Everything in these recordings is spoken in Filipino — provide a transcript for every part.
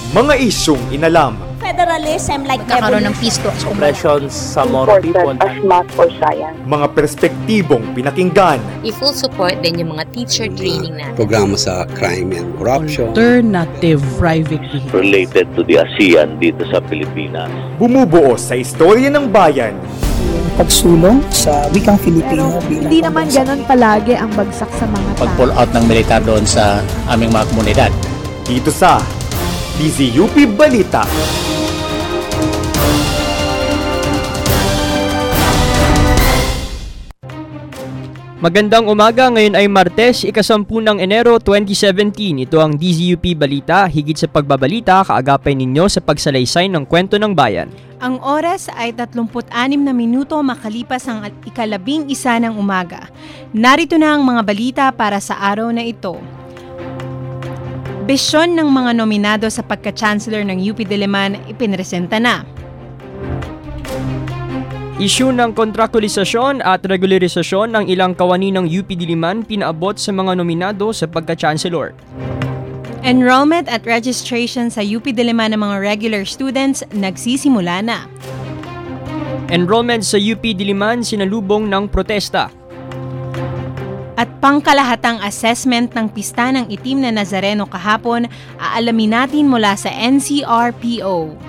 Mga isyong inalam. Federalism like Nagkakaroon ng peace talks. Oppressions sa more people. As math or science. Mga perspektibong pinakinggan. I-full support din yung mga teacher training natin. Programa sa crime and corruption. Alternative private vehicle. Related to the ASEAN dito sa Pilipinas. Bumubuo sa istorya ng bayan. Pagsulong sa wikang Filipino. Hindi naman ganon palagi ang bagsak sa mga tao. Pag-pull out ng militar doon sa aming mga komunidad. Dito sa DZUP Balita. Magandang umaga, ngayon ay Martes, ika-10 ng Enero 2017. Ito ang DZUP Balita, higit sa pagbabalita, kaagapay ninyo sa pagsalaysay ng kwento ng bayan. Ang oras ay 36 na minuto makalipas ang ika-11 ng umaga. Narito na ang mga balita para sa araw na ito. Bisyon ng mga nominado sa pagka-chancellor ng UP Diliman ipinresenta na. Issue ng kontraktualisasyon at regularisasyon ng ilang kawani ng UP Diliman pinaabot sa mga nominado sa pagka-chancellor. Enrollment at registration sa UP Diliman ng mga regular students nagsisimula na. Enrollment sa UP Diliman sinalubong ng protesta. At pangkalahatang assessment ng pista ng itim na Nazareno kahapon, aalamin natin mula sa NCRPO.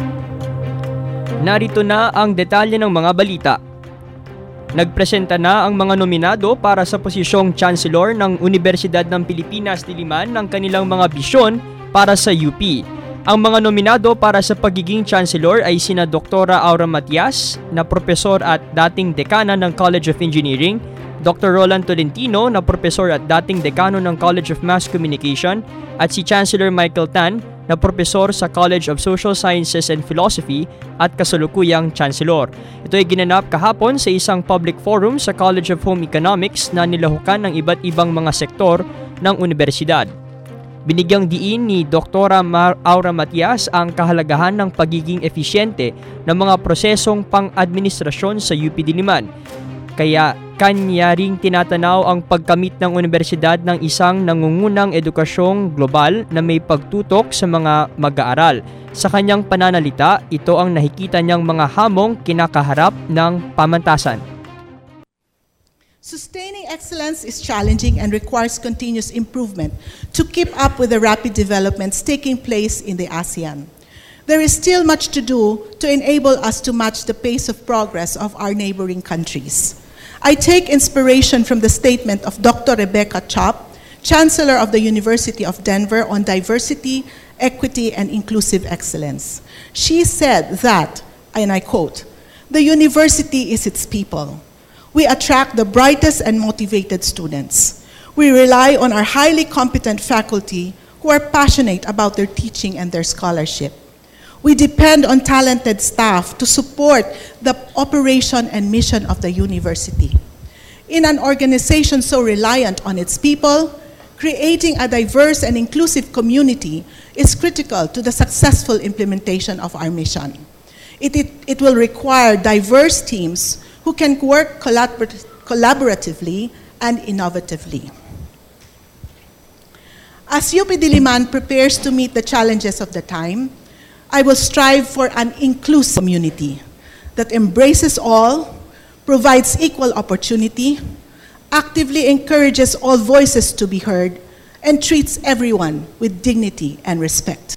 Narito na ang detalye ng mga balita. Nagpresenta na ang mga nominado para sa posisyong Chancellor ng Universidad ng Pilipinas Diliman ng kanilang mga bisyon para sa UP. Ang mga nominado para sa pagiging Chancellor ay sina Dr. Aura Matias, na propesor at dating dekana ng College of Engineering, Dr. Roland Tolentino, na propesor at dating dekano ng College of Mass Communication, at si Chancellor Michael Tan, na propesor sa College of Social Sciences and Philosophy at kasalukuyang Chancellor. Ito ay ginanap kahapon sa isang public forum sa College of Home Economics na nilahukan ng iba't ibang mga sektor ng universidad. Binigyang diin ni Dr. Aura Matias ang kahalagahan ng pagiging efisyente ng mga prosesong pang-administrasyon sa UP Diliman. Kaya kanya ring tinatanaw ang pagkamit ng universidad ng isang nangungunang edukasyong global na may pagtutok sa mga mag-aaral. Sa kanyang pananalita, ito ang nakikita niyang mga hamong kinakaharap ng pamantasan. Sustaining excellence is challenging and requires continuous improvement to keep up with the rapid developments taking place in the ASEAN. There is still much to do to enable us to match the pace of progress of our neighboring countries. I take inspiration from the statement of Dr. Rebecca Chop, Chancellor of the University of Denver, on diversity, equity, and inclusive excellence. She said that, and I quote, "The university is its people. We attract the brightest and motivated students. We rely on our highly competent faculty who are passionate about their teaching and their scholarship. We depend on talented staff to support the operation and mission of the university. In an organization so reliant on its people, creating a diverse and inclusive community is critical to the successful implementation of our mission. It will require diverse teams who can work collaboratively and innovatively. As UP Diliman prepares to meet the challenges of the time, I will strive for an inclusive community that embraces all, provides equal opportunity, actively encourages all voices to be heard, and treats everyone with dignity and respect.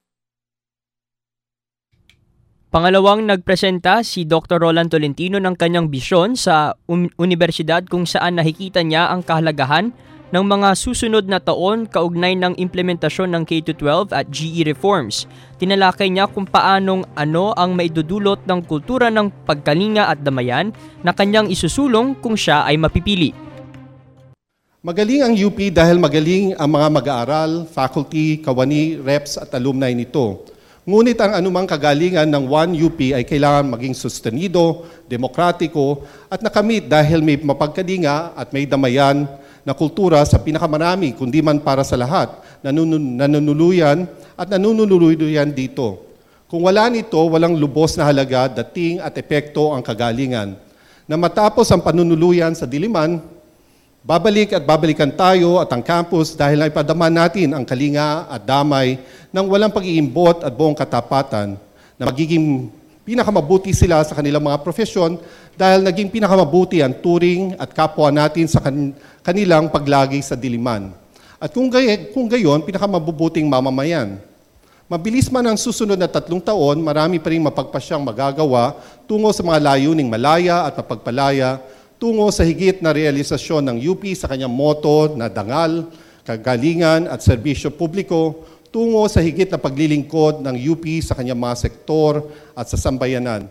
Pangalawang nagpresenta si Dr. Roland Tolentino ng kanyang bisyon sa universidad kung saan nakikita niya ang kahalagahan ng mga susunod na taon kaugnay ng implementasyon ng K-12 at GE reforms. Tinalakay niya kung paanong ang maidudulot ng kultura ng pagkalinga at damayan na kanyang isusulong kung siya ay mapipili. Magaling ang UP dahil magaling ang mga mag-aaral, faculty, kawani, reps at alumni nito. Ngunit ang anumang kagalingan ng One UP ay kailangan maging sustenido, demokratiko at nakamit dahil may mapagkalinga at may damayan na kultura sa pinakamarami, kundi man para sa lahat, nanunuluyan at nanunuluyan dito. Kung wala nito, walang lubos na halaga, dating at epekto ang kagalingan. Na matapos ang panunuluyan sa Diliman, Babalik at babalikan tayo at ang campus dahil naipadaman natin ang kalinga at damay ng walang pag-iimbot at buong katapatan na magiging pinakamabuti sila sa kanilang mga profesyon dahil naging pinakamabuti ang turing at kapwa natin sa kanilang paglagi sa diliman. At kung gayon, pinakamabubuting mamamayan. Mabilis man ang susunod na 3 taon, marami pa rin mapagpasyang magagawa tungo sa mga layuning malaya at mapagpalaya, tungo sa higit na realisasyon ng UP sa kanyang motto na dangal, kagalingan at serbisyo publiko, tungo sa higit na paglilingkod ng UP sa kanyang mga sektor at sa sambayanan.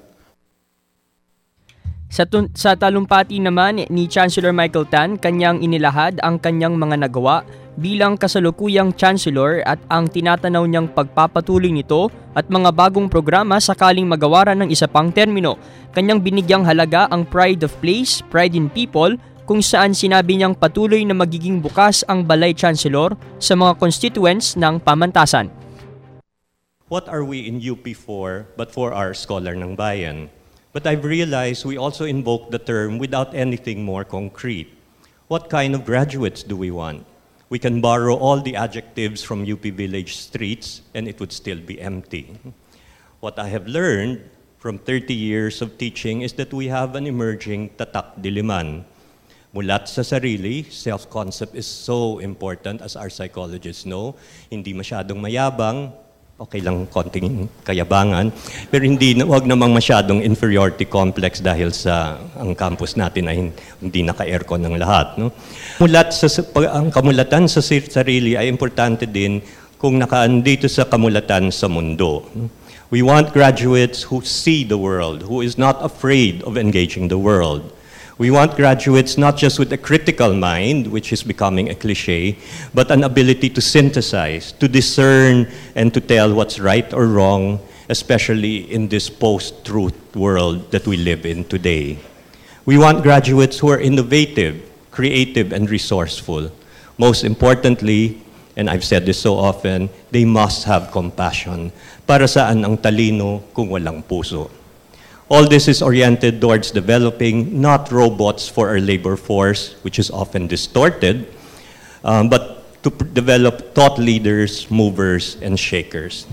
Sa talumpati naman ni Chancellor Michael Tan, kanyang inilahad ang kanyang mga nagawa bilang kasalukuyang Chancellor at ang tinatanaw niyang pagpapatuloy nito at mga bagong programa sakaling magawaran ng isa pang termino. Kanyang binigyang halaga ang Pride of Place, Pride in People, kung saan sinabi niyang patuloy na magiging bukas ang Balay Chancellor sa mga constituents ng pamantasan. What are we in UP for but for our scholar ng bayan? But I've realized we also invoke the term without anything more concrete. What kind of graduates do we want? We can borrow all the adjectives from UP Village streets and it would still be empty. What I have learned from 30 years of teaching is that we have an emerging tatak diliman. Mulat sa sarili, self-concept is so important as our psychologists know. Hindi masyadong mayabang, okay lang konting kayabangan, pero wag namang masyadong inferiority complex dahil sa ang campus natin ay hindi naka-aircon ng lahat. No? Ang kamulatan sa sarili ay importante din kung nakaandito sa kamulatan sa mundo. We want graduates who see the world, who is not afraid of engaging the world. We want graduates not just with a critical mind, which is becoming a cliche, but an ability to synthesize, to discern, and to tell what's right or wrong, especially in this post-truth world that we live in today. We want graduates who are innovative, creative, and resourceful. Most importantly, and I've said this so often, they must have compassion. Para saan ang talino kung walang puso? All this is oriented towards developing not robots for our labor force, which is often distorted, but to develop thought leaders, movers, and shakers.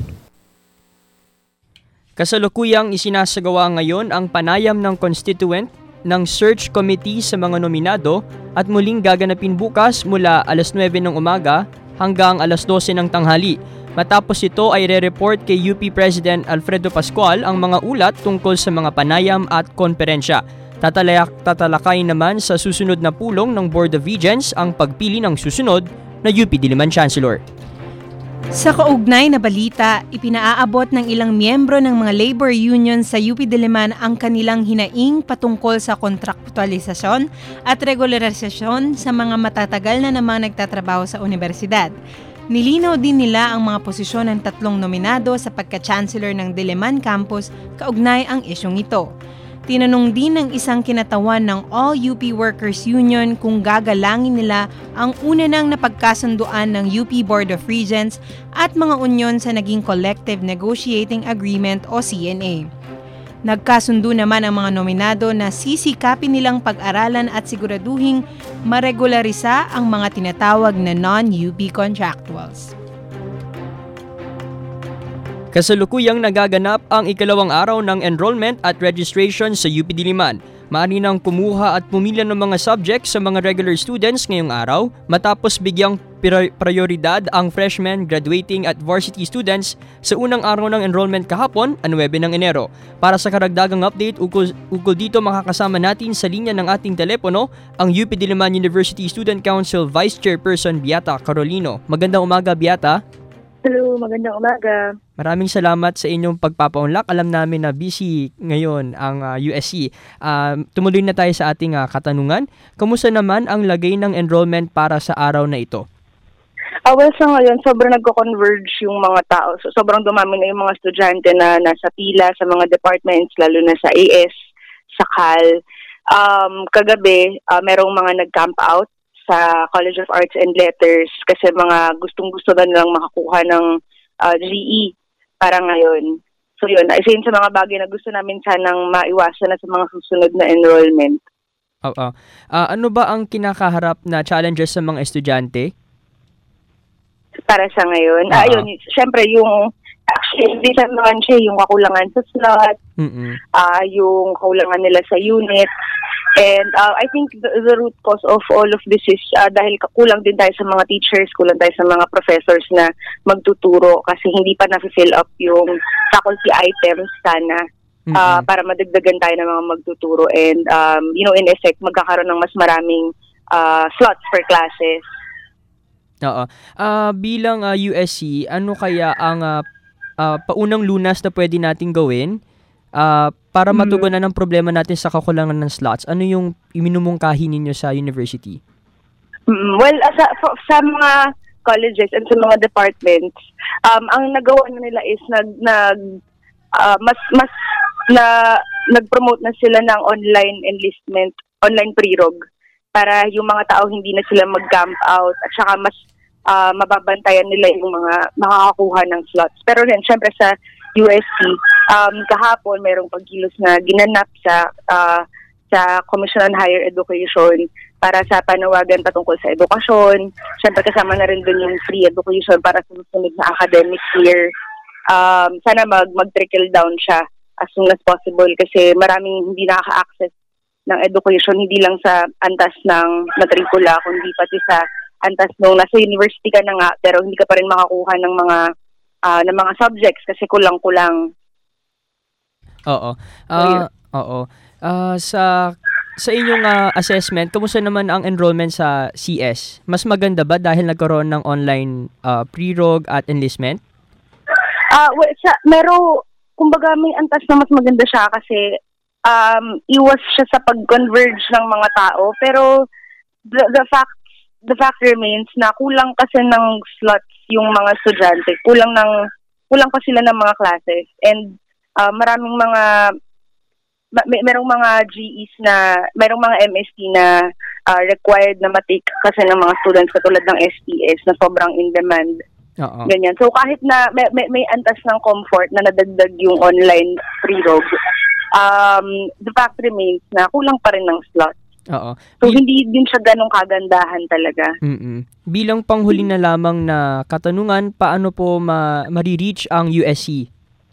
Kasalukuyang isinasagawa ngayon ang panayam ng constituent ng search committee sa mga nominado at muling gaganapin bukas mula alas 9 ng umaga hanggang alas 12 ng tanghali. Matapos ito ay re-report kay UP President Alfredo Pascual ang mga ulat tungkol sa mga panayam at konferensya. Tatalakay naman sa susunod na pulong ng Board of Regents ang pagpili ng susunod na UP Diliman Chancellor. Sa kaugnay na balita, ipinaaabot ng ilang miyembro ng mga labor union sa UP Diliman ang kanilang hinaing patungkol sa kontraktualisasyon at regularisasyon sa mga matatagal na namang nagtatrabaho sa universidad. Nilinaw din nila ang mga posisyon ng 3 nominado sa pagka-chancellor ng Diliman Campus kaugnay ang isyong ito. Tinanong din ng isang kinatawan ng All UP Workers Union kung gagalangin nila ang una nang napagkasunduan ng UP Board of Regents at mga unyon sa naging Collective Negotiating Agreement o CNA. Nagkasundo naman ang mga nominado na sisikapin nilang pag-aralan at siguraduhing maregularisa ang mga tinatawag na non-UP contractuals. Kasalukuyang nagaganap ang ikalawang araw ng enrollment at registration sa UP Diliman. Maaari nang kumuha at pumila ng mga subjects sa mga regular students ngayong araw matapos bigyang prioridad ang freshmen, graduating at varsity students sa unang araw ng enrollment kahapon, 9 ng Enero. Para sa karagdagang update ukol dito, makakasama natin sa linya ng ating telepono ang UP Diliman University Student Council Vice Chairperson Beata Carolino. Magandang umaga, Beata. Hello, magandang umaga. Maraming salamat sa inyong pagpapaunlak. Alam namin na busy ngayon ang USC. Tumuloy na tayo sa ating katanungan. Kamusta naman ang lagay ng enrollment para sa araw na ito? Well, sa ngayon, sobrang nagko-converge yung mga tao. So, sobrang dumami na yung mga estudyante na nasa pila sa mga departments, lalo na sa AS, sa CAL. Kagabi, merong mga nag-camp out sa College of Arts and Letters kasi mga gustong-gusto na nilang makakuha ng GE para ngayon. So yun, isa yun sa mga bagay na gusto namin sanang maiwasan na sa mga susunod na enrollment. Ano ba ang kinakaharap na challenges sa mga estudyante? Para sa ngayon, ayun, syempre actually, hindi naman siya yung kakulangan sa slot, yung kakulangan nila sa unit. And I think the root cause of all of this is dahil kulang din tayo sa mga teachers, kulang tayo sa mga professors na magtuturo kasi hindi pa na-fill up yung faculty items sana para madagdagan tayo ng mga magtuturo. And, in effect, magkakaroon ng mas maraming slots per classes. Oo. Bilang USC, ano kaya ang paunang lunas na pwede natin gawin para matugunan ang problema natin sa kakulangan ng slots? Ano yung iminumungkahi ninyo sa university? Well, sa mga colleges and sa mga departments, ang nagawa na nila is nag-promote na sila ng online enlistment, online pre-rog, para yung mga tao hindi na sila mag-camp out at saka mas mababantayan nila yung mga makakakuha ng slots. Pero rin, syempre sa USC, kahapon mayroong pagkilos na ginanap sa Commission on Higher Education para sa panawagan patungkol sa edukasyon. Syempre kasama na rin dun yung free education para sa susunod na academic year. Sana mag-trickle down siya as soon as possible kasi maraming hindi nakaka-access ng education, hindi lang sa antas ng matrikula, kundi pati sa antas nung nasa university ka na nga pero hindi ka pa rin makakuha ng mga subjects kasi kulang-kulang. Oo. Sa inyong assessment, kamusta naman ang enrollment sa CS? Mas maganda ba dahil nagkaroon ng online pre-rog at enlistment? Kumbaga may antas na mas maganda siya kasi iwas siya sa pag-converge ng mga tao. Pero the fact remains na kulang kasi ng slots yung mga estudyante. Kulang pa sila ng mga classes. And maraming merong mga GEs merong mga MST na required na matake kasi ng mga students katulad ng STS na sobrang in demand. Ganyan. So kahit na may antas ng comfort na nadagdag yung online pre-rog, the fact remains na kulang pa rin ng slots. So hindi din siya ganong kagandahan talaga. Bilang panghuli na lamang na katanungan, paano po ma-reach ang USC?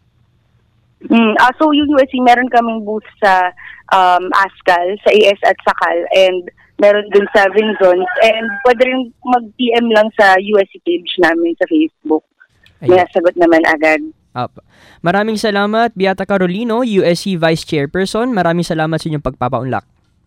So yung USC, meron kaming booth sa ASCAL, sa AS at SACAL, and meron dun sa Vinzons, and pwede rin mag-PM lang sa USC page namin sa Facebook. May sagot naman agad. Maraming salamat, Beata Carolino, USC Vice Chairperson. Maraming salamat sa inyong pagpapaunlak.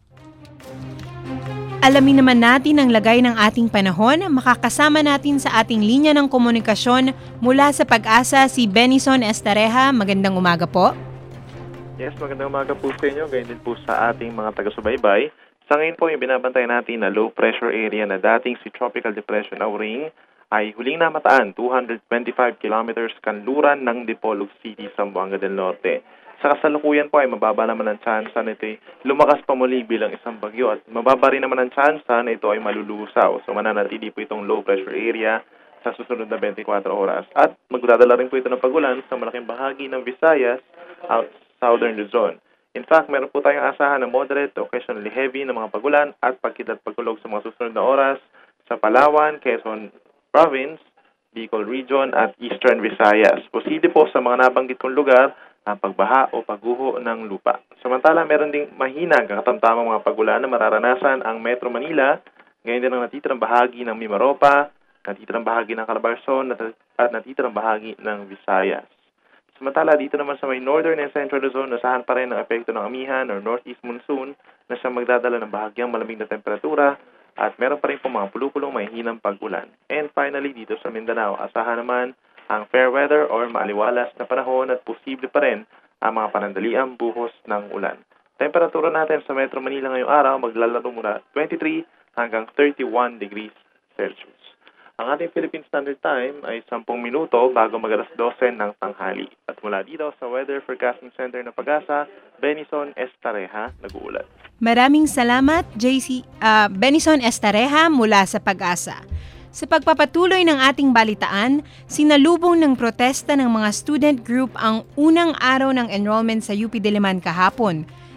Alamin naman natin ang lagay ng ating panahon. Makakasama natin sa ating linya ng komunikasyon mula sa Pag-asa si Benison Estareja. Magandang umaga po. Yes, magandang umaga po sa inyo. Ganyan din po sa ating mga taga-subaybay. Sa ngayon po, yung binabantay natin na low pressure area na dating si Tropical Depression Auring ay huling namataan 225 kilometers kanluran ng Dipolog City, Zamboanga del Norte. Sa kasalukuyan po ay mababa naman ang tsansa na ito ay lumakas pa muli bilang isang bagyo at mababa rin naman ang tsansa na ito ay malulusaw. So mananatili po itong low pressure area sa susunod na 24 oras. At magdadala rin po ito ng pagulan sa malaking bahagi ng Visayas at Southern Luzon. In fact, meron po tayong asahan ng moderate to occasionally heavy na mga pagulan at pagkit at pagkulog sa mga susunod na oras sa Palawan, Quezon Province, Bicol Region at Eastern Visayas. Posible po sa mga nabanggit kong lugar ang pagbaha o pagguho ng lupa. Samantala, meron ding mahina ang katamtamang mga pagulan na mararanasan ang Metro Manila, ngayon din ang natitirang bahagi ng Mimaropa, natitirang bahagi ng Calabarzon at natitirang bahagi ng Visayas. Samantala, dito naman sa may Northern and Central Luzon, nasahan pa rin ang epekto ng amihan or Northeast Monsoon na siyang magdadala ng bahagyang malamig na temperatura at meron pa rin po mga pulupulong mahihinang pag-ulan. And finally, dito sa Mindanao, asahan naman ang fair weather or maaliwalas na panahon at posible pa rin ang mga panandaliang buhos ng ulan. Temperatura natin sa Metro Manila ngayong araw maglalaro mula 23 hanggang 31 degrees Celsius. Ang ating Philippine Standard Time ay 10 minuto bago mag-alas 12 ng tanghali. At mula dito sa Weather Forecasting Center ng Pag-asa, Benison Estareja, nag-uulat. Maraming salamat, Benison Estareja mula sa Pag-asa. Sa pagpapatuloy ng ating balitaan, sinalubong ng protesta ng mga student group ang unang araw ng enrollment sa UP Diliman kahapon.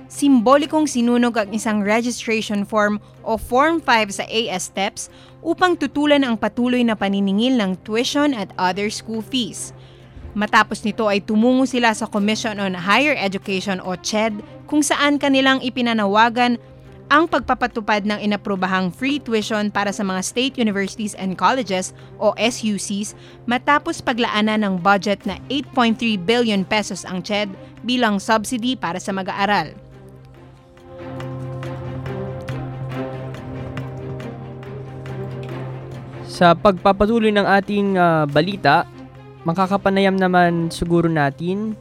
simbolikong sinunog ang isang registration form o Form 5 sa AS Steps upang tutulan ang patuloy na paniningil ng tuition at other school fees. Matapos nito ay tumungo sila sa Commission on Higher Education o CHED kung saan kanilang ipinanawagan ang pagpapatupad ng inaprobahang free tuition para sa mga state universities and colleges o SUCs matapos paglaanan ng budget na 8.3 billion pesos ang CHED bilang subsidy para sa mag-aaral. Sa pagpapatuloy ng ating balita, makakapanayam naman siguro natin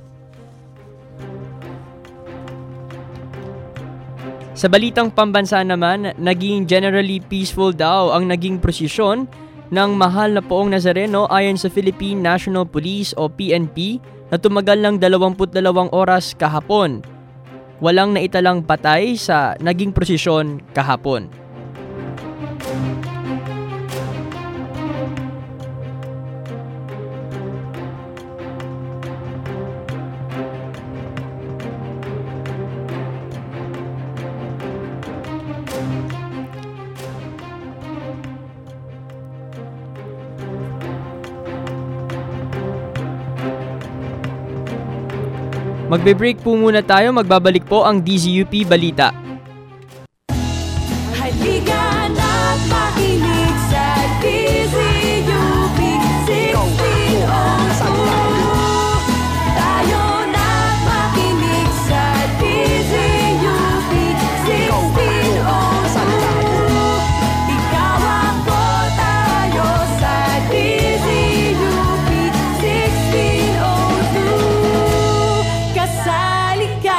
sa balitang pambansa naman, naging generally peaceful daw ang naging prosesyon ng mahal na Poong Nazareno ayon sa Philippine National Police o PNP na tumagal ng 22 oras kahapon. Walang naitalang patay sa naging prosesyon kahapon. Magbe-break po muna tayo, magbabalik po ang DZUP Balita. Halika na't makinig sa DZUP 1602. Tayo na't makinig sa DZUP 1602. Ikaw ako tayo sa DZUP 1602. Kasali ka.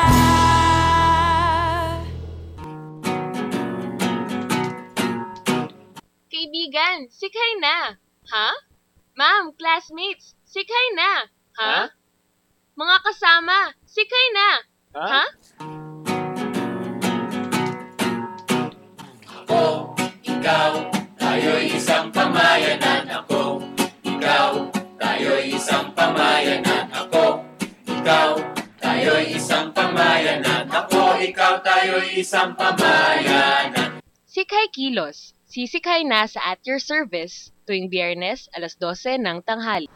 Kaibigan, sikay na. Ha? Ma'am, classmates, sikay na. Ha? Mga kasama, sikay na. Ha? Ako, ikaw, tayo'y isang pamayanan. Ako, ikaw, tayo'y isang pamayanan. Ako, ikaw, tayo'y isang pamayanan. Ako, ikaw, tayo'y isang pamayanan. Sikay Kilos, sisikay na sa At Your Service tuwing Biyernes, alas 12 ng tanghali.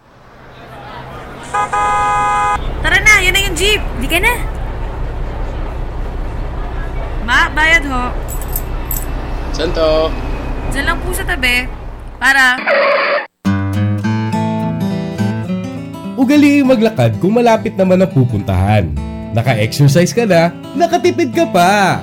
Tara na, yan na yung jeep. Di ka na. Ma, bayad ho. Saan to? Diyan lang po sa tabi. Para... Ugaliing maglakad kung malapit naman ang pupuntahan. Naka-exercise ka na, nakatipid ka pa!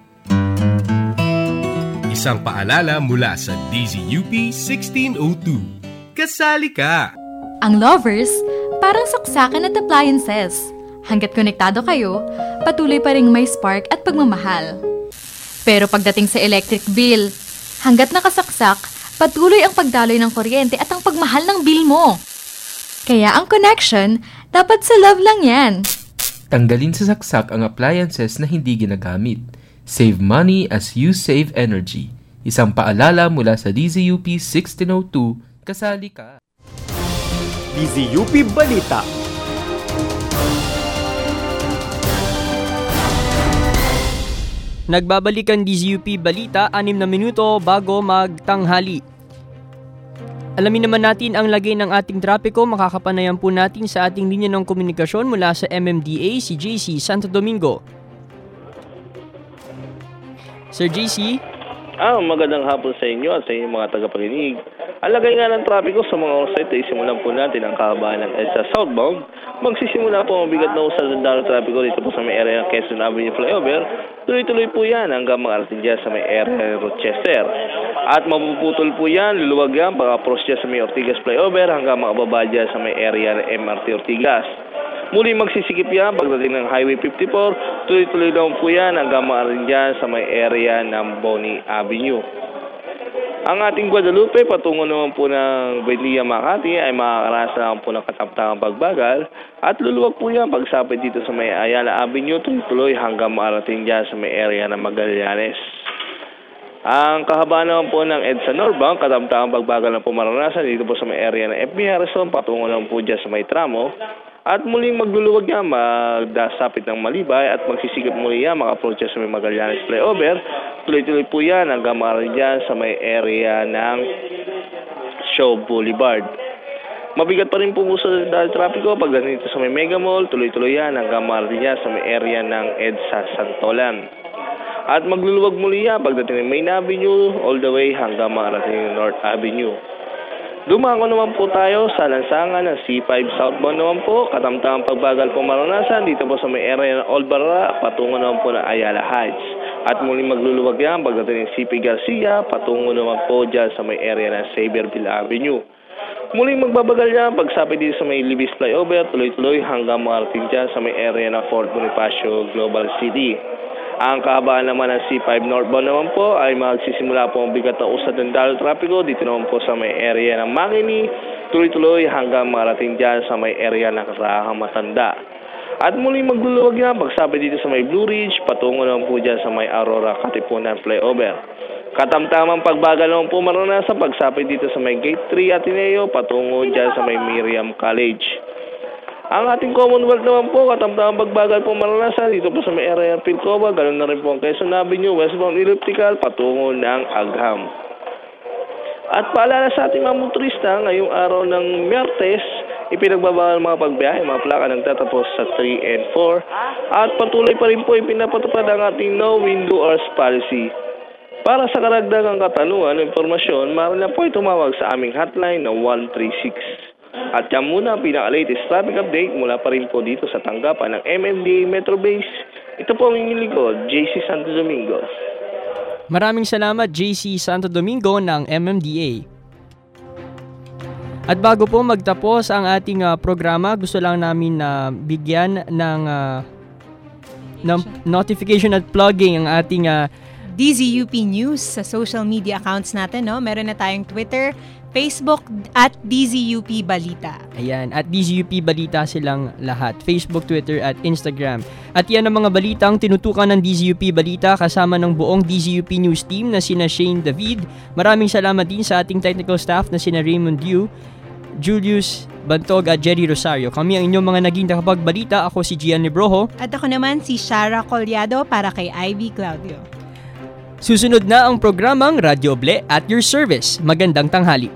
Isang paalala mula sa DZUP 1602. Kasali ka! Ang lovers, parang saksakan at appliances. Hanggat konektado kayo, patuloy pa ring may spark at pagmamahal. Pero pagdating sa electric bill, hanggat nakasaksak, patuloy ang pagdaloy ng kuryente at ang pagmahal ng bill mo. Kaya ang connection, dapat sa love lang yan. Tanggalin sa saksak ang appliances na hindi ginagamit. Save money as you save energy. Isang paalala mula sa DZUP 1602, kasali ka. DZUP Balita. Nagbabalik ang DZUP Balita 6 na minuto bago magtanghali. Alamin naman natin ang lagay ng ating trapiko. Makakapanayam po natin sa ating linya ng komunikasyon mula sa MMDA, si JC Santo Domingo. Sir JC? Magandang hapon sa inyo at sa inyong mga tagapakinig. Ang lagay nga ng trapiko sa mga orsite ay simulan po natin ang kahabaan ng EDSA southbound. Magsisimula po ang bigat na usad ng dalo trapiko dito po sa may area ng Quezon Avenue Flyover. Tuloy-tuloy po yan hanggang makarating dyan sa may area ng Rochester. At mapuputol po yan, luluwag yan pag-approach dyan sa may Ortigas Flyover hanggang makababa dyan sa may area ng MRT Ortigas. Muli magsisikip yan pagdating ng Highway 54, tuloy-tuloy lang po yan hanggang makarating dyan sa may area ng Bonnie Avenue. Ang ating Guadalupe patungo naman po ng Buendia, Makati ay makakaranas naman po ng kataptangang pagbagal at luluwag po yan pagsapit dito sa may Ayala Avenue, tuloy-tuloy hanggang makarating dyan sa may area ng Magallanes. Ang kahabaan naman po ng EDSA northbound, kataptangang pagbagal na po maranasan dito po sa may area ng FB Harrison, patungo naman po dyan sa may tramo. At muling magluluwag yan, magdasapit ng Malibay at magsisigap muli yan, maka-approach sa may Magallanes flyover. Tuloy-tuloy po yan hanggang maaari dyan sa may area ng Shaw Boulevard. Mabigat pa rin po sa dahil trapiko pagdating dito sa may Mega Mall, tuloy-tuloy yan hanggang maaari dyan sa may area ng EDSA Santolan. At magluluwag muli yan pagdating ng Main Avenue all the way hanggang maarating ng North Avenue. Dumango naman po tayo sa lansangan ng C5 southbound naman po, katamtamang pagbagal po maranasan dito po sa may area ng Old Barra, patungo naman po ng Ayala Heights. At muling magluluwag yan pagdating ng CP Garcia, patungo naman po dyan sa may area ng Xavierville Avenue. Muling magbabagal yan pagsapit dito sa may Libis flyover, tuloy-tuloy hanggang makarating dyan sa may area ng Fort Bonifacio Global City. Ang kahabaan naman ng C5 northbound naman po ay magsisimula po ang bigat na usad ng dalo trapiko dito naman po sa may area ng Makini, tuloy-tuloy hanggang marating dyan sa may area ng Karahang Matanda. At muling magluluwag yan pagsapit dito sa may Blue Ridge, patungo naman po dyan sa may Aurora Katipunan flyover. Katamtamang pagbagal naman po maranasan pagsapit dito sa may Gate 3 Ateneo, patungo dyan sa may Miriam College. Ang ating Commonwealth naman po, katamtamang pagbagal po maranasan dito po sa may area ng Pilcoba, ganoon na rin po ang Quezon Avenue, westbound elliptical, patungo ng Agham. At paalala sa ating mga motorista, ngayong araw ng Miyertes, ipinagbabawal mga pagbiyahe, mga plaka nagtatapos sa 3 and 4, at patuloy pa rin po ipinapatupad ang ating no window hours policy. Para sa karagdagang katanungan o impormasyon, maaari na po tumawag sa aming hotline na 136. At yan muna ang pinaka-latest traffic update mula pa rin po dito sa tanggapan ng MMDA Metro Base. Ito po ang inyong lingkod, JC Santo Domingo. Maraming salamat JC Santo Domingo ng MMDA. At bago po magtapos ang ating programa, gusto lang namin bigyan ng notification at plugging ang ating DZUP News sa social media accounts natin, no? Meron na tayong Twitter, Facebook at DZUP Balita. Ayan, at DZUP Balita silang lahat. Facebook, Twitter at Instagram. At yan ang mga balitang tinutukan ng DZUP Balita kasama ng buong DZUP News team na sina Shane David. Maraming salamat din sa ating technical staff na sina Raymond Liu, Julius Bantog at Jerry Rosario. Kami ang inyong mga naging nakapagbalita. Ako si Gian Librojo. At ako naman si Shara Collado para kay Ivy Claudio. Susunod na ang programang Radyo Oble at your service. Magandang tanghali.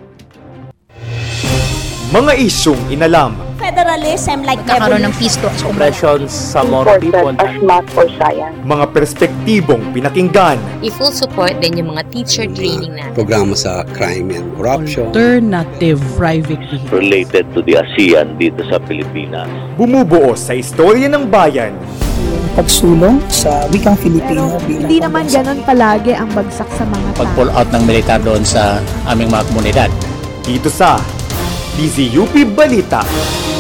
Mga isyong inalam. Federalism like nagkakaroon ng pisto. Oppressions sa more people. As math or science. Mga perspektibong pinakinggan. I-full support din yung mga teacher training natin. Programa sa crime and corruption. Alternative private vehicle. Related to the ASEAN dito sa Pilipinas. Bumubuo sa istorya ng bayan. Pagsulong sa wikang Filipino. Hindi naman ganon palagi ang bagsak sa mga tao. Pag-pull out ng militar doon sa aming mga komunidad. Dito sa DZUP Balita.